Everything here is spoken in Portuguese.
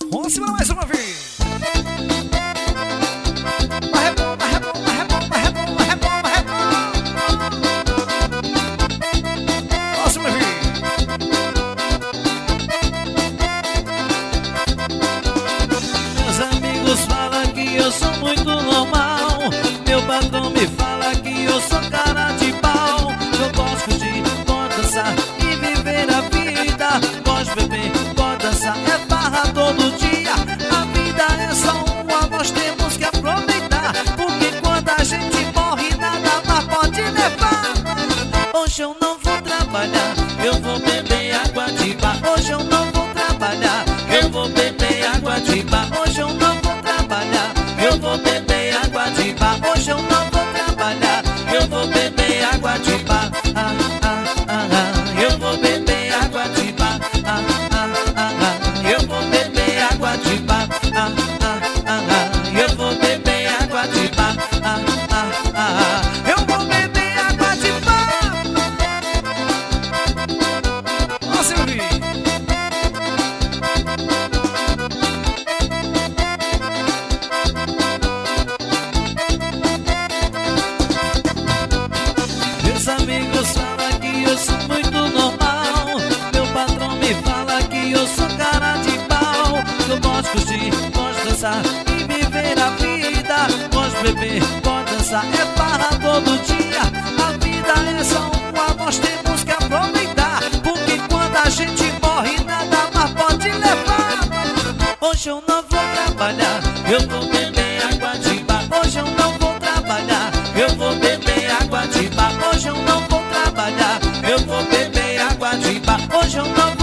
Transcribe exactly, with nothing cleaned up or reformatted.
Vamos embora mais uma vez. Vai rebom, vai rebom, vai rebom, vai rebom, vai rebom, vai rebom. Vamos uma vez. Meus amigos falam que eu sou muito normal. Meu patrão me fala que eu sou cara de pau. Eu gosto de pode dançar e viver a vida. Gosto de beber, pode dançar, é barra todo dia. A vida é só uma, nós temos que aproveitar. Porque quando a gente morre, nada mais pode levar. Hoje eu não vou trabalhar, eu vou beber água de bar. Hoje eu não vou trabalhar, eu vou beber água de bar. Hoje eu não vou trabalhar, eu vou beber água de bar. Hoje eu não vou trabalhar, eu vou beber água de bar. Ah, ah, ah, ah. Eu vou beber água de bar. Ah, ah, ah, ah. Eu vou beber água de bar. Ah, ah, ah, ah. Eu vou beber água de bar. Ah, ah, ah, ah. Eu vou beber água de bar. Vamos ouvir. Meus amigos falam que eu sou muito normal. Meu patrão me fala que eu sou cara de pau. Eu gosto de, gosto de dançar e viver a vida. Gosto de beber, pode dançar, é barra todo dia. A vida é só uma, nós temos que aproveitar. Porque quando a gente morre, nada mais pode levar. Hoje eu não vou trabalhar, eu vou beber água de bar. Hoje eu não vou trabalhar, eu vou beber água de bar. Hoje eu não vou trabalhar, eu vou beber água de bar. Hoje eu não vou